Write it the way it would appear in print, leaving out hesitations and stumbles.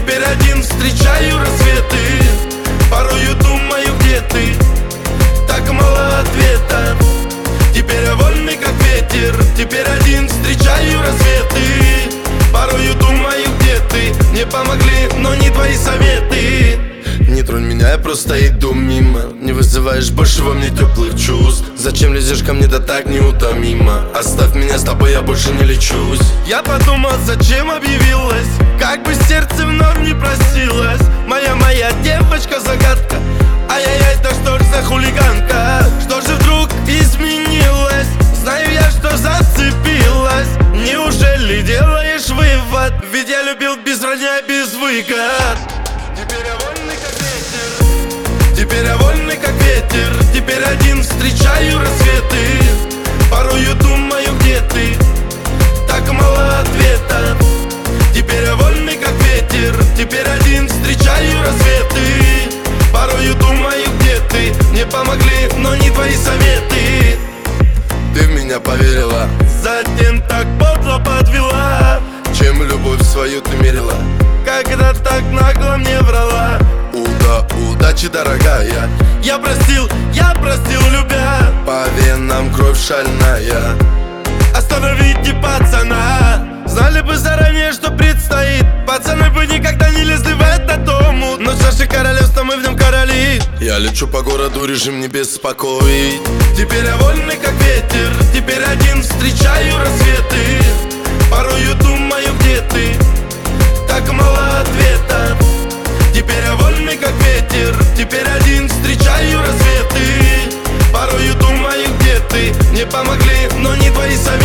Теперь один встречаю рассветы. Порою думаю, где ты, так мало ответа. Теперь я вольный, как ветер. Теперь один встречаю рассветы. Порою думаю, где ты. Мне помогли, но не твои советы. Не тронь меня, я просто иду мимо. Не вызываешь больше во мне теплых чувств. Зачем лезешь ко мне, да так неутомимо? Оставь меня, с тобой я больше не лечусь. Я подумал, зачем объявилась, как бы сердце вновь не просилось. Моя девочка-загадка. Ай-яй-яй, да что ж за хулиганка? Что же вдруг изменилось? Знаю я, что зацепилась. Неужели делаешь вывод? Ведь я любил без вранья, без выгод. Теперь я вольный, как ветер. Теперь я вольный, как ветер. Теперь один встречаю рассветы. Порою думаю, где ты, так мало ответа. Теперь я вольный, как ветер. Теперь один встречаю рассветы. Порою думаю, где ты. Мне помогли, но не твои советы. Ты в меня поверила, затем так подло подвела. Чем любовь свою ты мерила, когда так нагло мне врала. Удачи, дорогая. Я простил, любя. По венам кровь шальная. Остановите пацана. Знали бы заранее, что предстоит. Пацаны бы никогда не лезли в этот дом. Но чаши королевства, мы в нем короли. Я лечу по городу, режим не беспокоит. Теперь я вольный, как ветер. Теперь один встречаю рассветы. Порою думаю, где ты, так мало ответа. Теперь я вольный, как ветер. Теперь один встречаю рассветы. Порою думаю, где ты. Мне помогли, но не твои советы.